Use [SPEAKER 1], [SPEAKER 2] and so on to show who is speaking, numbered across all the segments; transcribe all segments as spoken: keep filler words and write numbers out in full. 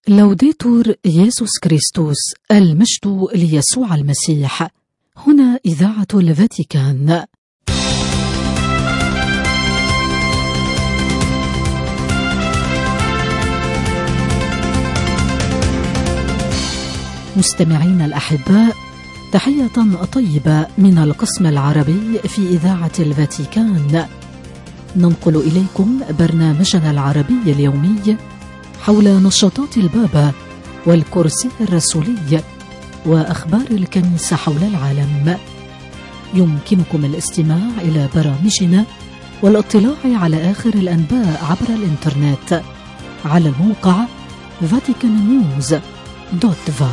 [SPEAKER 1] لوديتور يسوع كريستوس، المجد ليسوع المسيح. هنا إذاعة الفاتيكان. مستمعين الأحباء، تحية طيبة من القسم العربي في إذاعة الفاتيكان. ننقل إليكم برنامجنا العربي اليومي حول نشاطات البابا والكرسي الرسولي وأخبار الكنيسة حول العالم. يمكنكم الاستماع إلى برامجنا والاطلاع على آخر الأنباء عبر الإنترنت على الموقع فاتيكان نيوز دوت فا.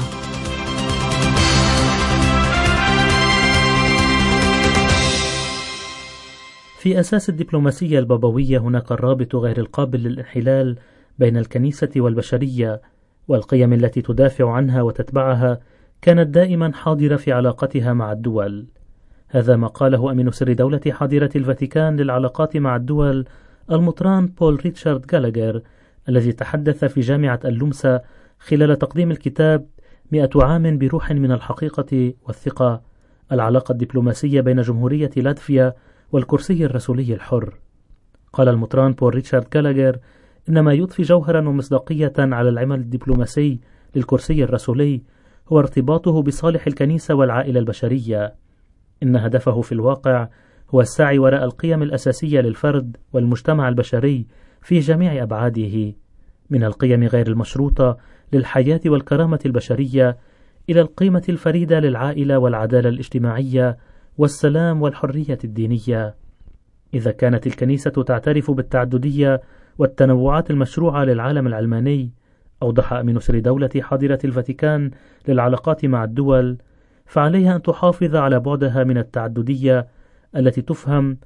[SPEAKER 2] في أساس الدبلوماسية البابوية هناك الرابط غير القابل للانحلال بين الكنيسة والبشرية، والقيم التي تدافع عنها وتتبعها كانت دائما حاضرة في علاقتها مع الدول. هذا ما قاله أمين سر دولة حاضرة الفاتيكان للعلاقات مع الدول المطران بول ريتشارد غالاغر، الذي تحدث في جامعة اللمسة خلال تقديم الكتاب مئة عام بروح من الحقيقة والثقة، العلاقة الدبلوماسية بين جمهورية لاتفيا والكرسي الرسولي الحر. قال المطران بول ريتشارد غالاغر إن ما يضفي جوهرا ومصداقية على العمل الدبلوماسي للكرسي الرسولي هو ارتباطه بصالح الكنيسة والعائلة البشرية. إن هدفه في الواقع هو السعي وراء القيم الأساسية للفرد والمجتمع البشري في جميع أبعاده، من القيم غير المشروطة للحياة والكرامة البشرية إلى القيمة الفريدة للعائلة والعدالة الاجتماعية والسلام والحرية الدينية. إذا كانت الكنيسة تعترف بالتعددية والتنوعات المشروعة للعالم العلماني، أوضح أمين سر دولة حاضرة الفاتيكان للعلاقات مع الدول، فعليها أن تحافظ على بعدها من التعددية التي تفهم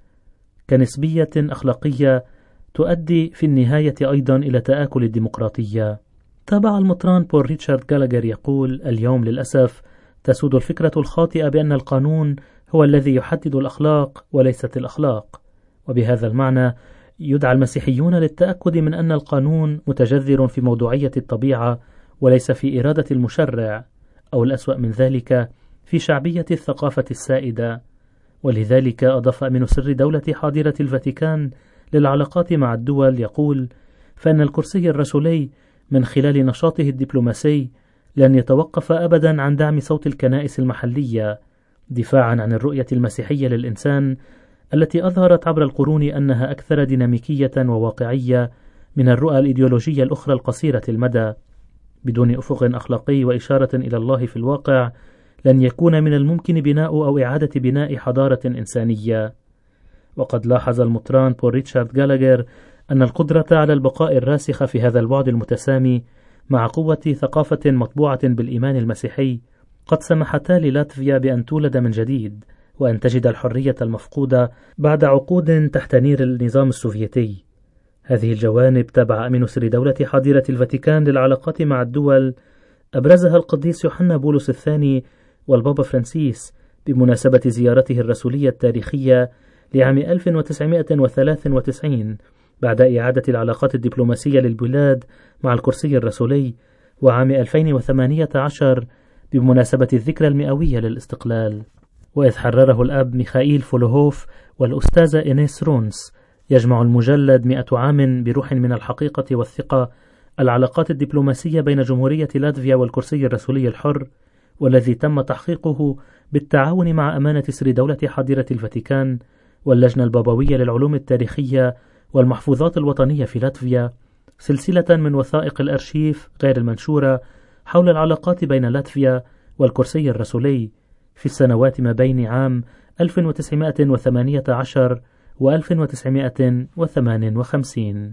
[SPEAKER 2] كنسبية أخلاقية تؤدي في النهاية أيضا إلى تآكل الديمقراطية. تابع المطران بول ريتشارد غالاغر يقول: اليوم للأسف تسود الفكرة الخاطئة بأن القانون هو الذي يحدد الأخلاق وليست الأخلاق، وبهذا المعنى يدعى المسيحيون للتأكد من أن القانون متجذر في موضوعية الطبيعة وليس في إرادة المشرع، أو الأسوأ من ذلك في شعبية الثقافة السائدة. ولذلك أضاف أمين سر دولة حاضرة الفاتيكان للعلاقات مع الدول يقول: فإن الكرسي الرسولي من خلال نشاطه الدبلوماسي لن يتوقف أبدا عن دعم صوت الكنائس المحلية دفاعا عن الرؤية المسيحية للإنسان التي أظهرت عبر القرون أنها أكثر ديناميكية وواقعية من الرؤى الإيديولوجية الأخرى القصيرة المدى. بدون أفق أخلاقي وإشارة إلى الله في الواقع لن يكون من الممكن بناء أو إعادة بناء حضارة إنسانية. وقد لاحظ المطران بول ريتشارد غالاغر أن القدرة على البقاء الراسخة في هذا البعد المتسامي مع قوة ثقافة مطبوعة بالإيمان المسيحي قد سمحتا للاتفيا بأن تولد من جديد وأن تجد الحرية المفقودة بعد عقود تحت نير النظام السوفيتي. هذه الجوانب تابع أمين سر دولة حاضرة الفاتيكان للعلاقات مع الدول أبرزها القديس يوحنا بولس الثاني والبابا فرانسيس بمناسبة زيارته الرسولية التاريخية لعام ألف وتسعمائة وثلاثة وتسعين بعد إعادة العلاقات الدبلوماسية للبلاد مع الكرسي الرسولي، وعام ألفين وثمانية عشر بمناسبة الذكرى المئوية للاستقلال. وإذ حرره الأب ميخائيل فولوهوف والأستاذة إينيس رونس، يجمع المجلد مئة عام بروح من الحقيقة والثقة العلاقات الدبلوماسية بين جمهورية لاتفيا والكرسي الرسولي الحر، والذي تم تحقيقه بالتعاون مع أمانة سر دولة حاضرة الفاتيكان واللجنة البابوية للعلوم التاريخية والمحفوظات الوطنية في لاتفيا، سلسلة من وثائق الأرشيف غير المنشورة حول العلاقات بين لاتفيا والكرسي الرسولي في السنوات ما بين عام ألف وتسعمائة وثمانية عشر و ألف وتسعمائة وثمانية وخمسين.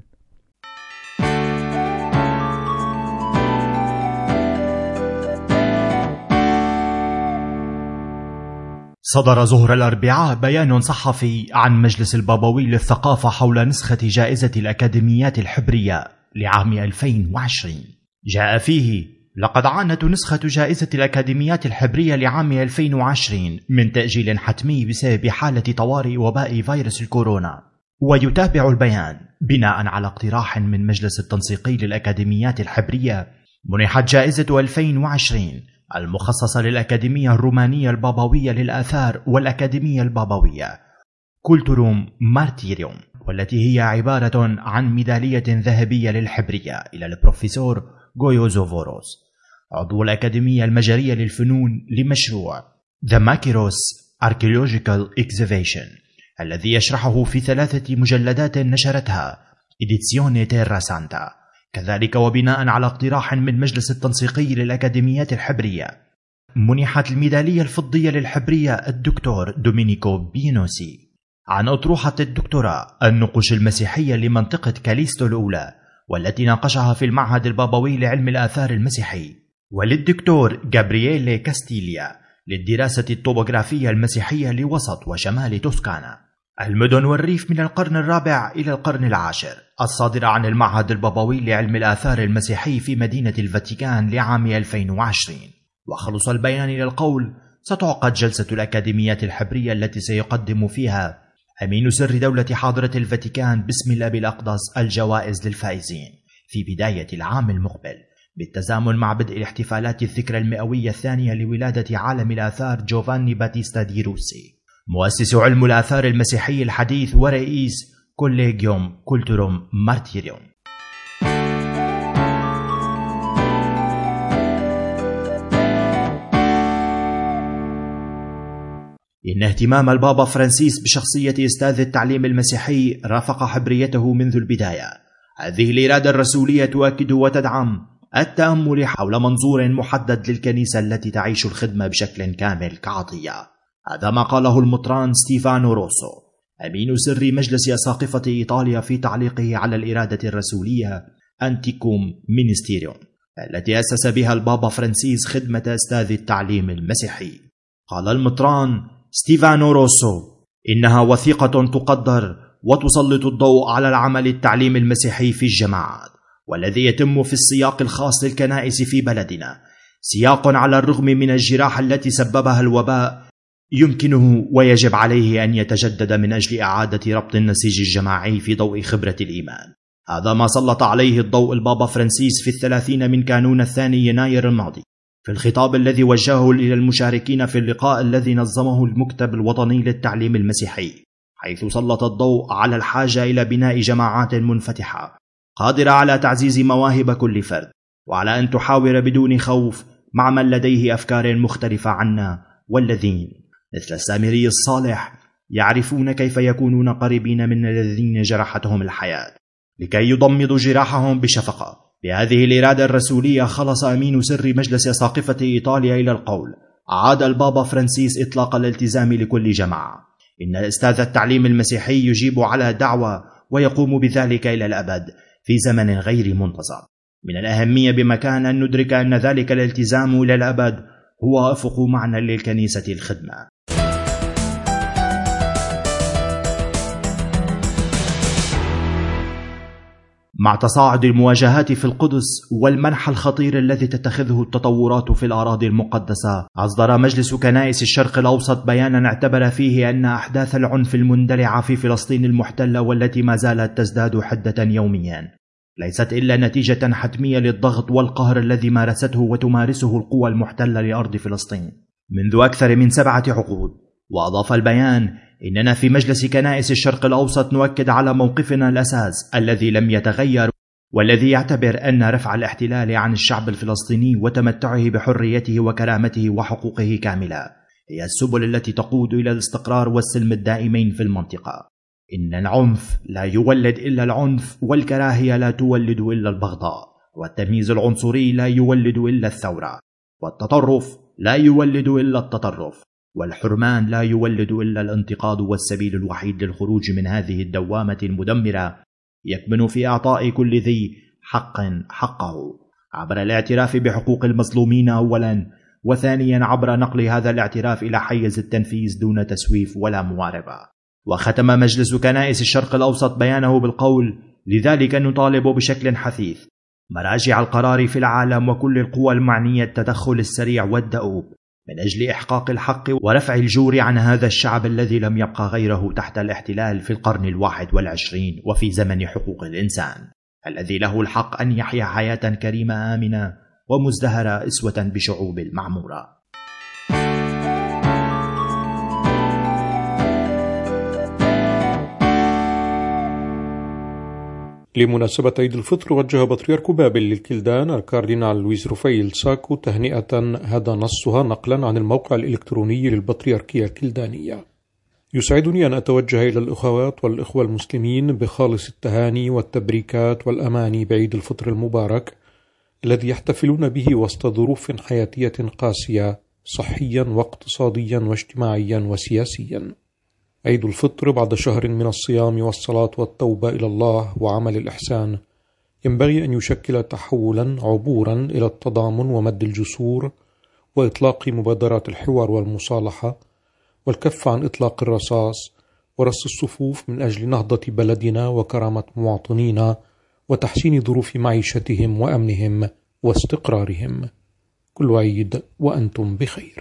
[SPEAKER 3] صدر ظهر الأربعاء بيان صحفي عن مجلس البابوي للثقافة حول نسخة جائزة الأكاديميات الحبرية لعام ألفين وعشرين. جاء فيه: لقد عانت نسخة جائزة الأكاديميات الحبرية لعام ألفين وعشرين من تأجيل حتمي بسبب حالة طوارئ وباء فيروس الكورونا. ويتابع البيان بناء على اقتراح من مجلس التنسيقي للأكاديميات الحبرية منحت جائزة ألفين وعشرين المخصصة للأكاديمية الرومانية البابوية للآثار والأكاديمية البابوية كولتوروم مارتيريوم، والتي هي عبارة عن ميدالية ذهبية للحبرية إلى البروفيسور غويو زوفوروس عضو الأكاديمية المجرية للفنون لمشروع The Makiros Archaeological Excavation الذي يشرحه في ثلاثة مجلدات نشرتها إديتسيوني تيرا سانتا، كذلك وبناء على اقتراح من مجلس التنسيقي للأكاديميات الحبرية. منحت الميدالية الفضية للحبرية الدكتور دومينيكو بينوسي عن أطروحة الدكتوراه النقوش المسيحية لمنطقة كاليستو الأولى، والتي ناقشها في المعهد البابوي لعلم الآثار المسيحي، وللدكتور جابرييلي كاستيليا للدراسة الطوبوغرافية المسيحية لوسط وشمال توسكانا، المدن والريف من القرن الرابع إلى القرن العاشر، الصادرة عن المعهد البابوي لعلم الآثار المسيحي في مدينة الفاتيكان لعام ألفين وعشرين. وخلص البيان إلى القول: ستعقد جلسة الأكاديميات الحبرية التي سيقدم فيها أمين سر دولة حاضرة الفاتيكان باسم الأب الأقدس الجوائز للفائزين في بداية العام المقبل، بالتزامن مع بدء الاحتفالات الذكرى المئوية الثانية لولادة عالم الآثار جوفاني باتيستا دي روسي، مؤسس علم الآثار المسيحي الحديث ورئيس كوليجيوم كولتوروم مارتيريوم. إن اهتمام البابا فرانسيس بشخصية أستاذ التعليم المسيحي رافق حبريته منذ البداية. هذه الإرادة الرسولية تؤكد وتدعم التأمل حول منظور محدد للكنيسة التي تعيش الخدمة بشكل كامل كعطية. هذا ما قاله المطران ستيفانو روسو أمين سر مجلس أساقفة إيطاليا في تعليقه على الإرادة الرسولية أنتيكوم مينستيريوم التي أسس بها البابا فرانسيس خدمة أستاذ التعليم المسيحي. قال المطران ستيفانو روسو: إنها وثيقة تقدر وتسلط الضوء على العمل التعليم المسيحي في الجماعات، والذي يتم في السياق الخاص للكنائس في بلدنا، سياق على الرغم من الجراحة التي سببها الوباء يمكنه ويجب عليه أن يتجدد من أجل إعادة ربط النسيج الجماعي في ضوء خبرة الإيمان. هذا ما سلط عليه الضوء البابا فرانسيس في الثلاثين من كانون الثاني يناير الماضي في الخطاب الذي وجهه إلى المشاركين في اللقاء الذي نظمه المكتب الوطني للتعليم المسيحي، حيث سلط الضوء على الحاجة إلى بناء جماعات منفتحة قادرة على تعزيز مواهب كل فرد، وعلى أن تحاور بدون خوف مع من لديه أفكار مختلفة عنا، والذين مثل السامري الصالح يعرفون كيف يكونون قريبين من الذين جرحتهم الحياة لكي يضمدوا جراحهم بشفقة. بهذه الإرادة الرسولية خلص أمين سر مجلس أساقفة إيطاليا إلى القول: عاد البابا فرانسيس إطلاق الالتزام لكل جماعة. إن أستاذ التعليم المسيحي يجيب على دعوة ويقوم بذلك إلى الأبد في زمن غير منتظر. من الأهمية بمكان أن ندرك أن ذلك الالتزام إلى الأبد هو أفق معنى للكنيسة الخدمة. مع تصاعد المواجهات في القدس والمنح الخطير الذي تتخذه التطورات في الأراضي المقدسة، أصدر مجلس كنائس الشرق الأوسط بيانا اعتبر فيه أن أحداث العنف المندلعة في فلسطين المحتلة والتي ما زالت تزداد حدة يوميا ليست إلا نتيجة حتمية للضغط والقهر الذي مارسته وتمارسه القوى المحتلة لأرض فلسطين منذ أكثر من سبعة عقود. وأضاف البيان: إننا في مجلس كنائس الشرق الأوسط نؤكد على موقفنا الأساس الذي لم يتغير، والذي يعتبر أن رفع الاحتلال عن الشعب الفلسطيني وتمتعه بحريته وكرامته وحقوقه كاملة هي السبل التي تقود إلى الاستقرار والسلم الدائمين في المنطقة. إن العنف لا يولد إلا العنف، والكراهية لا تولد إلا البغضاء، والتمييز العنصري لا يولد إلا الثورة، والتطرف لا يولد إلا التطرف، والحرمان لا يولد إلا الانتقاد. والسبيل الوحيد للخروج من هذه الدوامة المدمرة يكمن في إعطاء كل ذي حق حقه عبر الاعتراف بحقوق المظلومين أولا، وثانيا عبر نقل هذا الاعتراف إلى حيز التنفيذ دون تسويف ولا مواربة. وختم مجلس كنائس الشرق الأوسط بيانه بالقول: لذلك نطالب بشكل حثيث مراجع القرار في العالم وكل القوى المعنية التدخل السريع والدؤوب من أجل إحقاق الحق ورفع الجور عن هذا الشعب الذي لم يبقى غيره تحت الاحتلال في القرن الواحد والعشرين وفي زمن حقوق الإنسان، الذي له الحق أن يحيا حياة كريمة آمنة ومزدهرة إسوة بشعوب المعمورة.
[SPEAKER 4] لمناسبة عيد الفطر وجه بطريرك بابل للكلدان الكاردينال لويس رفايل ساكو تهنئة هذا نصها نقلا عن الموقع الإلكتروني للبطريركية الكلدانية. يسعدني أن أتوجه إلى الأخوات والإخوة المسلمين بخالص التهاني والتبريكات والأماني بعيد الفطر المبارك الذي يحتفلون به وسط ظروف حياتية قاسية صحيا واقتصاديا واجتماعيا وسياسيا. عيد الفطر بعد شهر من الصيام والصلاة والتوبة إلى الله وعمل الإحسان ينبغي أن يشكل تحولا عبورا إلى التضامن ومد الجسور وإطلاق مبادرات الحوار والمصالحة والكف عن إطلاق الرصاص ورص الصفوف من أجل نهضة بلدنا وكرامة مواطنينا وتحسين ظروف معيشتهم وأمنهم واستقرارهم. كل عيد وأنتم بخير.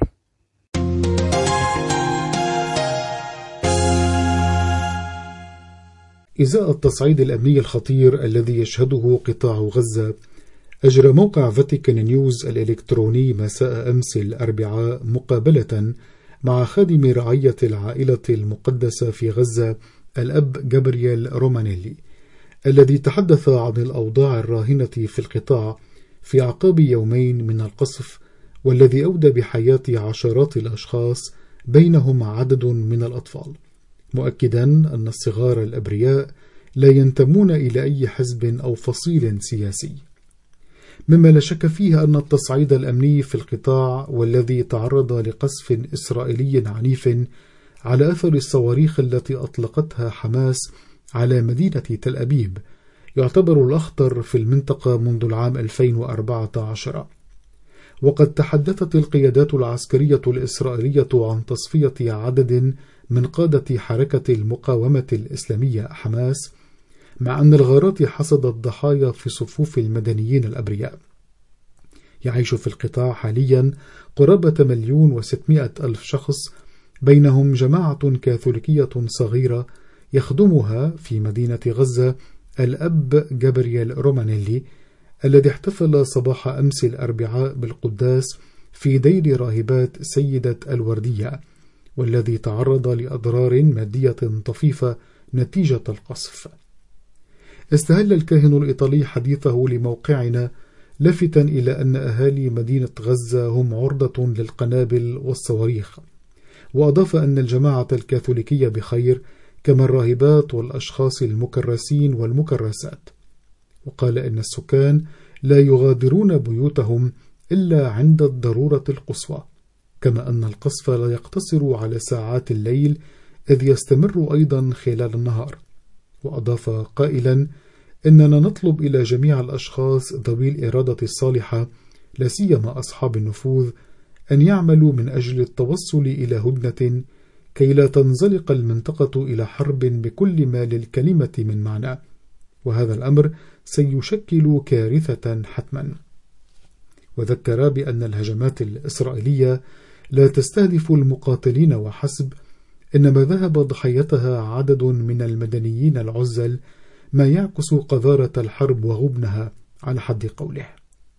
[SPEAKER 5] إزاء التصعيد الأمني الخطير الذي يشهده قطاع غزة، أجرى موقع فاتيكان نيوز الإلكتروني مساء أمس الأربعاء مقابلة مع خادم رعاية العائلة المقدسة في غزة الأب جابرييل رومانيلي، الذي تحدث عن الأوضاع الراهنة في القطاع في أعقاب يومين من القصف، والذي أودى بحياة عشرات الأشخاص بينهم عدد من الأطفال، مؤكدا أن الصغار الأبرياء لا ينتمون إلى أي حزب أو فصيل سياسي، مما لا شك فيه أن التصعيد الأمني في القطاع والذي تعرض لقصف إسرائيلي عنيف على أثر الصواريخ التي أطلقتها حماس على مدينة تل أبيب يعتبر الأخطر في المنطقة منذ العام ألفين وأربعة عشر. وقد تحدثت القيادات العسكرية الإسرائيلية عن تصفية عدد من قادة حركة المقاومة الإسلامية حماس، مع أن الغارات حصدت ضحايا في صفوف المدنيين الأبرياء. يعيش في القطاع حاليا قرابة مليون وستمائة ألف شخص، بينهم جماعة كاثوليكية صغيرة يخدمها في مدينة غزة الأب جابرييل رومانيلي، الذي احتفل صباح أمس الأربعاء بالقداس في دير راهبات سيدة الوردية، والذي تعرض لأضرار مادية طفيفة نتيجة القصف. استهل الكاهن الإيطالي حديثه لموقعنا لافتا إلى أن أهالي مدينة غزة هم عرضة للقنابل والصواريخ، وأضاف أن الجماعة الكاثوليكية بخير كما الراهبات والأشخاص المكرسين والمكرسات، وقال إن السكان لا يغادرون بيوتهم إلا عند الضرورة القصوى، كما أن القصف لا يقتصر على ساعات الليل إذ يستمر أيضا خلال النهار. وأضاف قائلا إننا نطلب إلى جميع الأشخاص ذوي الإرادة الصالحة لا سيما أصحاب النفوذ أن يعملوا من أجل التوصل إلى هدنة كي لا تنزلق المنطقة إلى حرب بكل ما للكلمة من معنى، وهذا الأمر سيشكل كارثة حتما. وذكر بأن الهجمات الإسرائيلية لا تستهدف المقاتلين وحسب، إنما ذهب ضحيتها عدد من المدنيين العزل، ما يعكس قذارة الحرب وغبنها على حد قوله.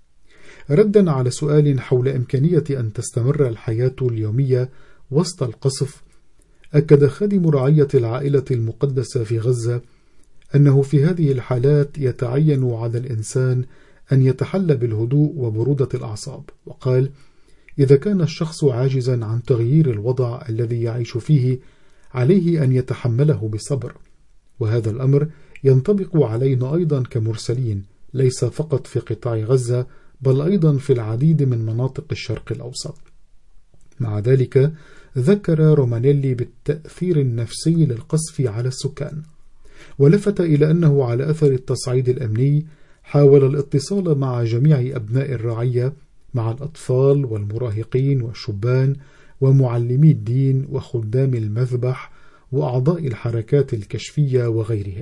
[SPEAKER 5] ردا على سؤال حول إمكانية أن تستمر الحياة اليومية وسط القصف، أكد خادم رعاية العائلة المقدسة في غزة أنه في هذه الحالات يتعين على الإنسان أن يتحلى بالهدوء وبرودة الأعصاب، وقال: إذا كان الشخص عاجزا عن تغيير الوضع الذي يعيش فيه عليه أن يتحمله بصبر، وهذا الأمر ينطبق علينا أيضا كمرسلين، ليس فقط في قطاع غزة بل أيضا في العديد من مناطق الشرق الأوسط. مع ذلك ذكر رومانيلي بالتأثير النفسي للقصف على السكان، ولفت إلى أنه على أثر التصعيد الأمني حاول الاتصال مع جميع أبناء الرعية، مع الأطفال والمراهقين والشبان ومعلمي الدين وخدام المذبح وأعضاء الحركات الكشفية وغيرهم.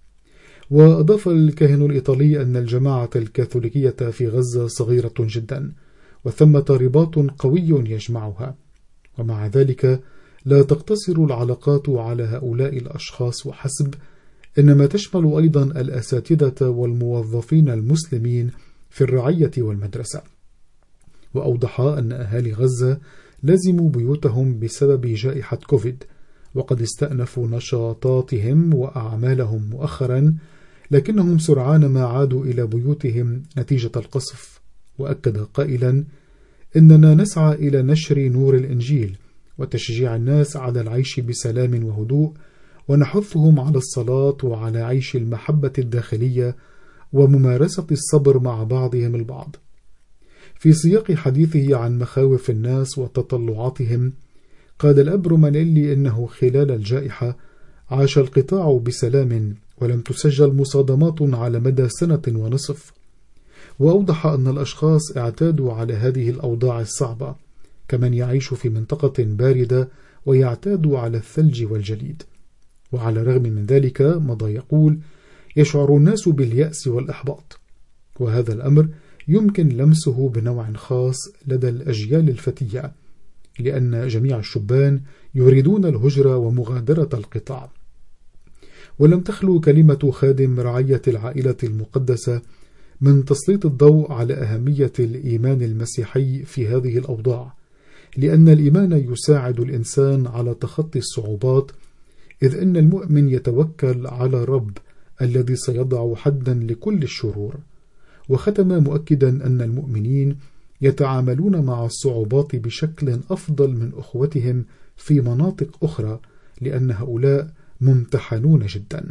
[SPEAKER 5] وأضاف الكاهن الإيطالي أن الجماعة الكاثوليكية في غزة صغيرة جدا، وثمة رباط قوي يجمعها، ومع ذلك لا تقتصر العلاقات على هؤلاء الأشخاص وحسب، إنما تشمل أيضا الأساتذة والموظفين المسلمين في الرعية والمدرسة. وأوضح أن أهالي غزة لازموا بيوتهم بسبب جائحة كوفيد، وقد استأنفوا نشاطاتهم وأعمالهم مؤخرا، لكنهم سرعان ما عادوا إلى بيوتهم نتيجة القصف. وأكد قائلا: إننا نسعى إلى نشر نور الإنجيل وتشجيع الناس على العيش بسلام وهدوء، ونحثهم على الصلاة وعلى عيش المحبة الداخلية وممارسة الصبر مع بعضهم البعض. في سياق حديثه عن مخاوف الناس وتطلعاتهم، قال الأب رومانيلي إنه خلال الجائحة عاش القطاع بسلام ولم تسجل مصادمات على مدى سنة ونصف. وأوضح أن الأشخاص اعتادوا على هذه الأوضاع الصعبة كمن يعيش في منطقة باردة ويعتاد على الثلج والجليد. وعلى الرغم من ذلك، مضى يقول، يشعر الناس باليأس والإحباط، وهذا الأمر يمكن لمسه بنوع خاص لدى الأجيال الفتية، لأن جميع الشبان يريدون الهجرة ومغادرة القطاع. ولم تخلو كلمة خادم رعية العائلة المقدسة من تسليط الضوء على أهمية الإيمان المسيحي في هذه الأوضاع، لأن الإيمان يساعد الإنسان على تخطي الصعوبات، إذ أن المؤمن يتوكل على الرب الذي سيضع حدا لكل الشرور. وختم مؤكدا أن المؤمنين يتعاملون مع الصعوبات بشكل أفضل من أخوتهم في مناطق أخرى، لأن هؤلاء ممتحنون جدا.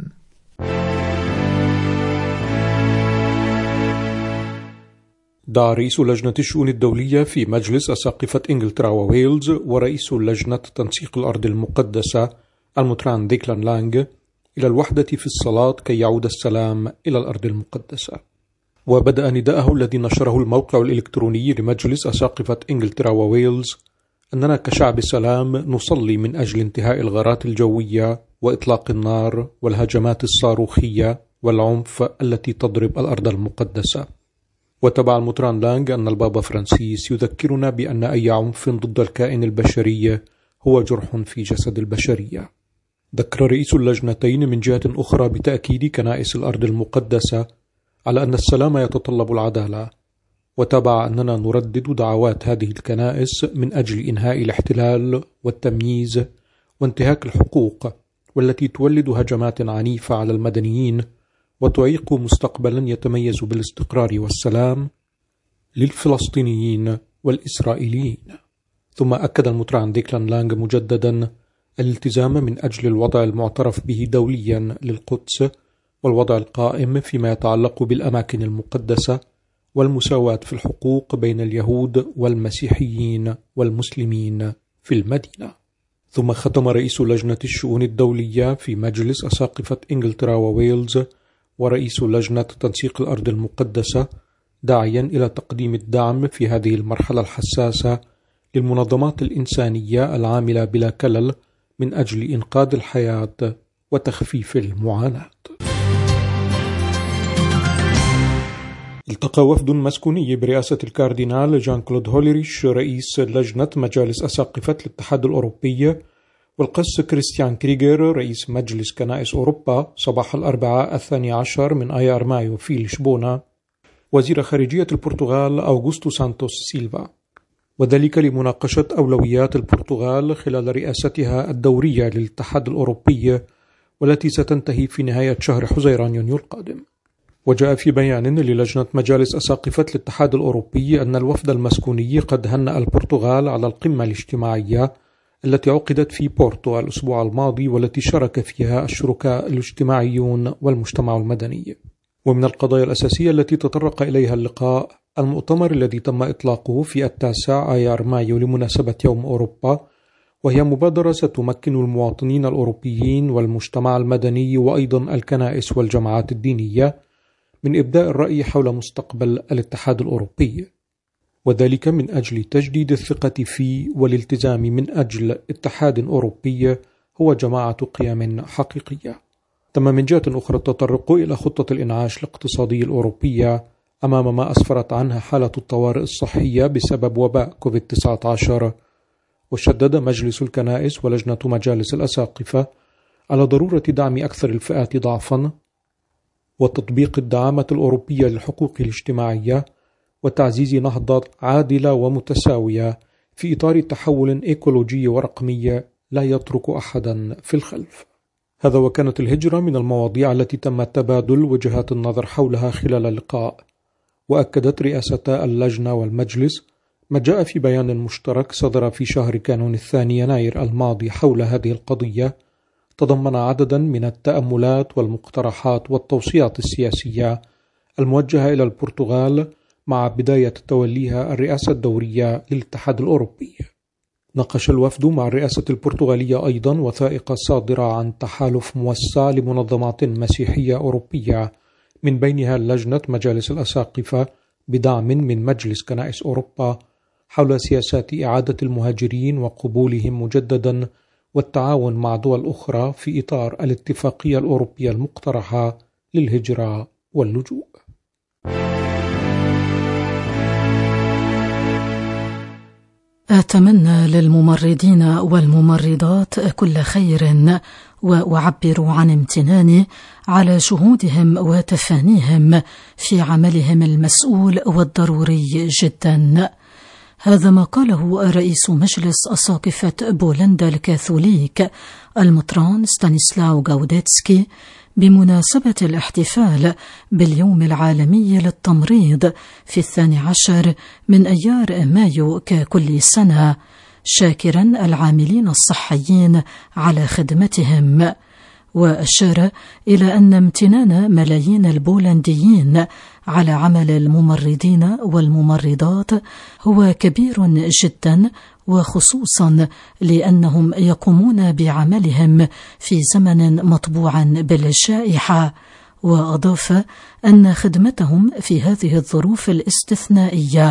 [SPEAKER 4] دعا رئيس لجنة الشؤون الدولية في مجلس أساقفة إنجلترا وويلز ورئيس لجنة تنسيق الأرض المقدسة المتران ديكلان لانغ إلى الوحدة في الصلاة كي يعود السلام إلى الأرض المقدسة. وبدأ نداءه الذي نشره الموقع الإلكتروني لمجلس أساقفة إنجلترا وويلز: أننا كشعب سلام نصلي من أجل انتهاء الغارات الجوية وإطلاق النار والهجمات الصاروخية والعنف التي تضرب الأرض المقدسة. وتبع المتران لانغ أن البابا فرانسيس يذكرنا بأن أي عنف ضد الكائن البشري هو جرح في جسد البشرية. ذكر رئيس اللجنتين من جهة أخرى بتأكيد كنائس الأرض المقدسة على أن السلام يتطلب العدالة، وتبع أننا نردد دعوات هذه الكنائس من أجل إنهاء الاحتلال والتمييز وانتهاك الحقوق، والتي تولد هجمات عنيفة على المدنيين وتعيق مستقبلا يتميز بالاستقرار والسلام للفلسطينيين والإسرائيليين. ثم أكد المتران ديكلان لانغ مجددا الالتزام من أجل الوضع المعترف به دوليا للقدس والوضع القائم فيما يتعلق بالأماكن المقدسة والمساواة في الحقوق بين اليهود والمسيحيين والمسلمين في المدينة. ثم ختم رئيس لجنة الشؤون الدولية في مجلس أساقفة إنجلترا وويلز ورئيس لجنة تنسيق الأرض المقدسة داعيا إلى تقديم الدعم في هذه المرحلة الحساسة للمنظمات الإنسانية العاملة بلا كلل من أجل إنقاذ الحياة وتخفيف المعاناة. التقى وفد مسكوني برئاسة الكاردينال جان كلود هوليريش رئيس لجنة مجالس أساقفة الاتحاد الأوروبي والقس كريستيان كريغر رئيس مجلس كنائس أوروبا صباح الأربعاء الثاني عشر من آيار مايو في لشبونة وزير خارجية البرتغال أوغوستو سانتوس سيلفا، وذلك لمناقشة أولويات البرتغال خلال رئاستها الدورية للاتحاد الأوروبي والتي ستنتهي في نهاية شهر حزيران يونيو القادم. وجاء في بيان للجنة مجالس أساقفة الاتحاد الأوروبي أن الوفد المسكوني قد هنأ البرتغال على القمة الاجتماعية التي عقدت في بورتو الأسبوع الماضي والتي شارك فيها الشركاء الاجتماعيون والمجتمع المدني. ومن القضايا الأساسية التي تطرق إليها اللقاء المؤتمر الذي تم إطلاقه في التاسع آيار مايو لمناسبة يوم أوروبا، وهي مبادرة ستمكن المواطنين الأوروبيين والمجتمع المدني وأيضا الكنائس والجماعات الدينية من إبداء الرأي حول مستقبل الاتحاد الأوروبي، وذلك من أجل تجديد الثقة فيه والالتزام من أجل اتحاد أوروبي هو جماعة قيم حقيقية. ثم من جهة أخرى التطرق إلى خطة الإنعاش الاقتصادي الأوروبية أمام ما أسفرت عنها حالة الطوارئ الصحية بسبب وباء كوفيد تسعة عشر. وشدد مجلس الكنائس ولجنة مجالس الأساقفة على ضرورة دعم أكثر الفئات ضعفا وتطبيق الدعامة الأوروبية للحقوق الاجتماعية وتعزيز نهضة عادلة ومتساوية في إطار تحول إيكولوجي ورقمي لا يترك أحدا في الخلف. هذا وكانت الهجرة من المواضيع التي تم تبادل وجهات النظر حولها خلال اللقاء. وأكدت رئاستا اللجنة والمجلس ما جاء في بيان مشترك صدر في شهر كانون الثاني يناير الماضي حول هذه القضية، تضمن عددا من التأملات والمقترحات والتوصيات السياسية الموجهة إلى البرتغال مع بداية توليها الرئاسة الدورية للاتحاد الأوروبي. ناقش الوفد مع الرئاسة البرتغالية أيضا وثائق صادرة عن تحالف موسع لمنظمات مسيحية أوروبية، من بينها لجنة مجالس الأساقفة بدعم من مجلس كنائس أوروبا، حول سياسات إعادة المهاجرين وقبولهم مجددا والتعاون مع دول أخرى في إطار الاتفاقية الأوروبية المقترحة للهجرة واللجوء.
[SPEAKER 1] أتمنى للممرضين والممرضات كل خير، وأعبر عن امتناني على جهودهم وتفانيهم في عملهم المسؤول والضروري جدا. هذا ما قاله رئيس مجلس أساقفة بولندا الكاثوليك المطران ستانيسلاو غاوديتسكي بمناسبة الاحتفال باليوم العالمي للتمريض في الثاني عشر من أيار مايو ككل سنة، شاكرا العاملين الصحيين على خدمتهم. وأشار إلى أن امتنان ملايين البولنديين على عمل الممرضين والممرضات هو كبير جدا، وخصوصا لأنهم يقومون بعملهم في زمن مطبوع بالجائحة. وأضاف أن خدمتهم في هذه الظروف الاستثنائية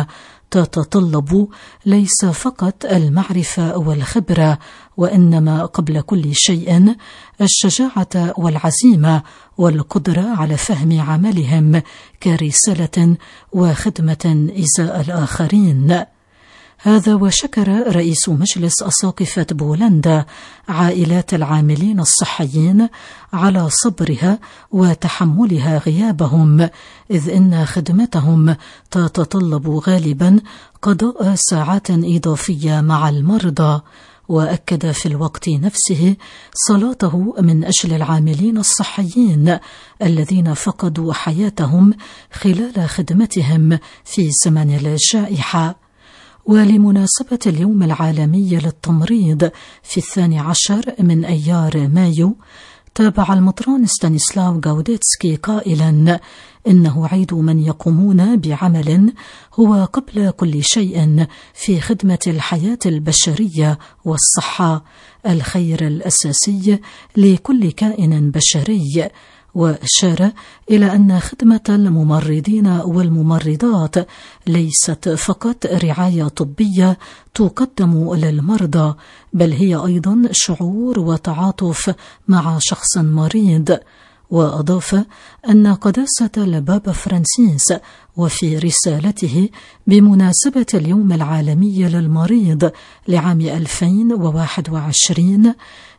[SPEAKER 1] تتطلب ليس فقط المعرفة والخبرة، وإنما قبل كل شيء الشجاعة والعزيمة والقدرة على فهم عملهم كرسالة وخدمة إزاء الآخرين. هذا وشكر رئيس مجلس أساقفة بولندا عائلات العاملين الصحيين على صبرها وتحملها غيابهم، إذ إن خدمتهم تتطلب غالبا قضاء ساعات إضافية مع المرضى. وأكد في الوقت نفسه صلاته من أجل العاملين الصحيين الذين فقدوا حياتهم خلال خدمتهم في زمن الجائحة. ولمناسبة اليوم العالمي للتمريض في الثاني عشر من أيار مايو، تابع المطران ستانيسلاو غاوديتسكي قائلا إنه عيد من يقومون بعمل هو قبل كل شيء في خدمة الحياة البشرية والصحة، الخير الأساسي لكل كائن بشري. وأشار إلى أن خدمة الممرضين والممرضات ليست فقط رعاية طبية تقدم للمرضى، بل هي أيضا شعور وتعاطف مع شخص مريض. وأضاف أن قداسة البابا فرانسيس وفي رسالته بمناسبة اليوم العالمي للمريض لعام ألفين وواحد وعشرين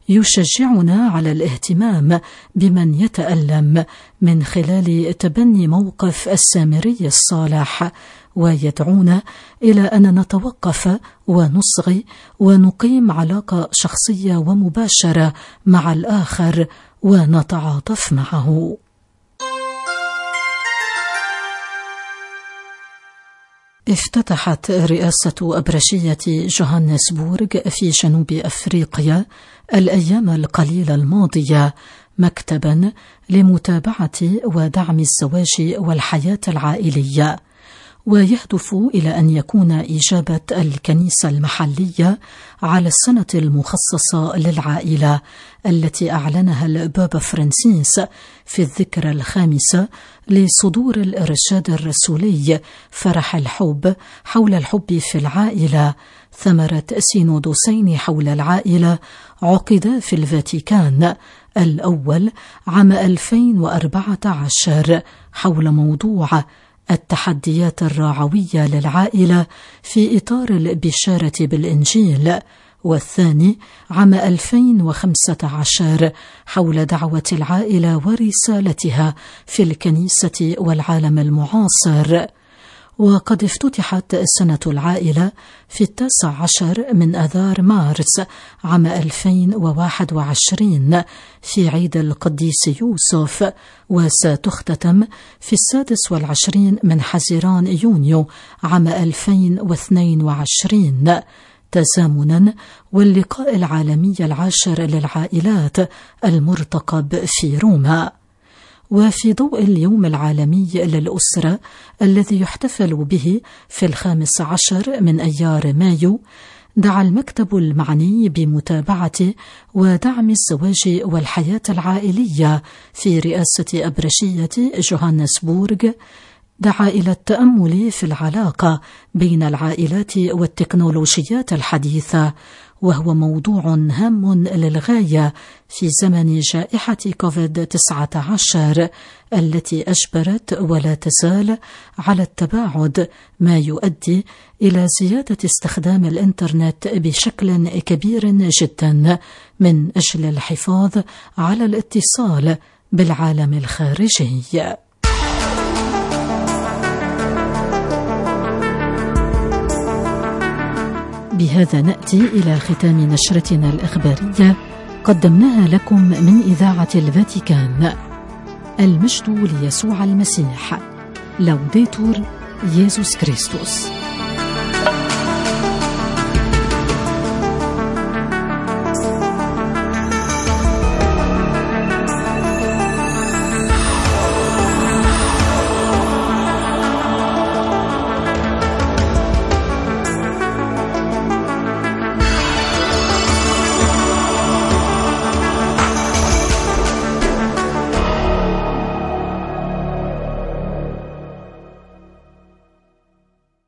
[SPEAKER 1] يشجعنا على الاهتمام بمن يتألم من خلال تبني موقف السامري الصالح، ويدعونا إلى أن نتوقف ونصغي ونقيم علاقة شخصية ومباشرة مع الآخر ونتعاطف معه. افتتحت رئاسة أبرشية جوهانسبورغ في جنوب أفريقيا الأيام القليلة الماضية مكتبا لمتابعة ودعم الزواج والحياة العائلية، ويهدف إلى أن يكون إجابة الكنيسة المحلية على السنة المخصصة للعائلة التي أعلنها البابا فرانسيس في الذكرى الخامسة لصدور الإرشاد الرسولي فرح الحب حول الحب في العائلة، ثمرة سينودوسين حول العائلة عقد في الفاتيكان، الأول عام ألفين وأربعة عشر حول موضوع التحديات الرعوية للعائلة في إطار البشارة بالإنجيل، والثاني عام ألفين وخمسة عشر حول دعوة العائلة ورسالتها في الكنيسة والعالم المعاصر. وقد افتتحت سنة العائلة في التاسع عشر من آذار مارس عام ألفين وواحد وعشرين في عيد القديس يوسف، وستختتم في السادس والعشرين من حزيران يونيو عام ألفين واثنين وعشرين، تزامنا واللقاء العالمي العاشر للعائلات المرتقب في روما. وفي ضوء اليوم العالمي للأسرة الذي يحتفل به في الخامس عشر من أيار مايو، دعا المكتب المعني بمتابعة ودعم الزواج والحياة العائلية في رئاسة أبرشية جوهانسبورغ، دعا إلى التأمل في العلاقة بين العائلات والتكنولوجيات الحديثة، وهو موضوع هام للغاية في زمن جائحة كوفيد تسعة عشر التي أجبرت ولا تزال على التباعد، ما يؤدي إلى زيادة استخدام الإنترنت بشكل كبير جدا من أجل الحفاظ على الاتصال بالعالم الخارجي. بهذا نأتي إلى ختام نشرتنا الإخبارية قدمناها لكم من إذاعة الفاتيكان. المجد ليسوع المسيح. لوديتور يسوع كريستوس.